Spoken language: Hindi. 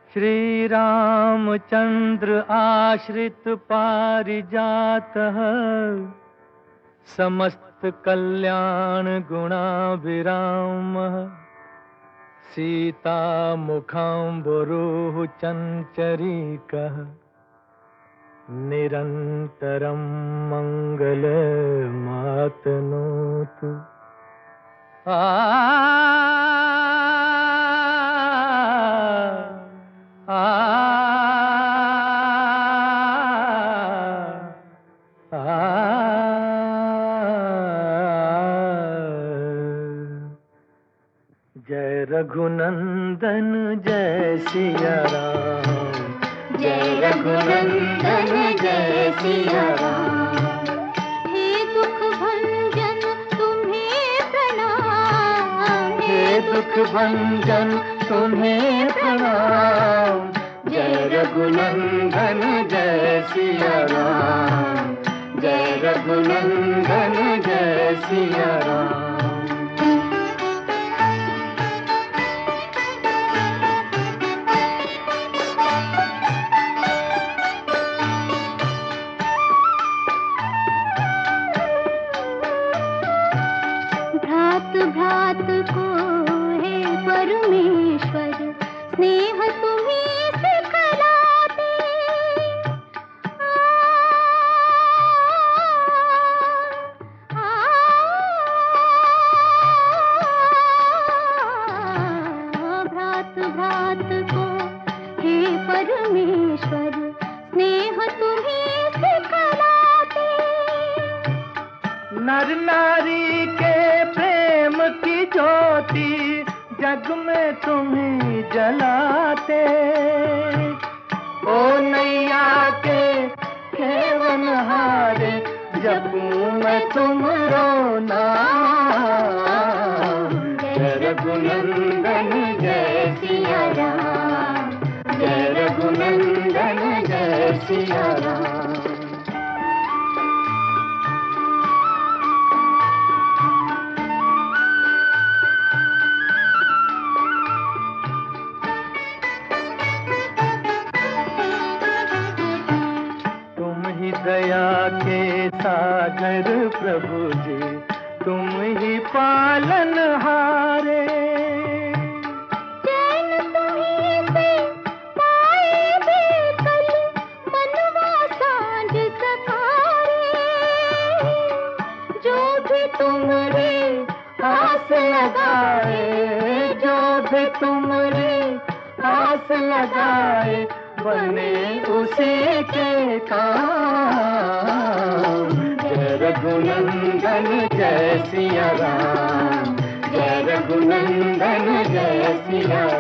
श्री रामचंद्र आश्रित पारिजातः समस्त कल्याण गुणाभिरामः सीता मुखाम्बुरुः चञ्चरीकः निरन्तरं मङ्गलमातनोतु। जय रघुनंदन जय सिया राम, जय रघुनंदन जय सिया राम। हे दुख भंजन तुम्हें प्रणाम, हे दुख भंजन तुम्हें प्रणाम। जय रघुनंदन जय सिया राम, जय रघुनंदन जय सिया राम। भ्रात को हे परमेश्वर स्नेह तुम्हीं सिखलाते। भ्रात को हे परमेश्वर स्नेह तुम्हीं सिखलाते। नर नारी के प्रेम की ज्योति जग में तुम्हीं जलाते। ओ नैया के खेवन हारे जपूं मैं तुमरो नाम। जय रघुनंदन जय सिया राम, जय रघुनंदन जय सिया राम। दया के सागर प्रभु जी तुम ही पालन हारे। चैन तुम्हीं से पाए बेकल मनवा सांझ सखारे। जो भी तुमरे आस लगाए, जो भी तुमरे आस लगाए बने उसी के काम। जय रघुनंदन जय सिया राम, जय रघुनंदन जय सिया राम।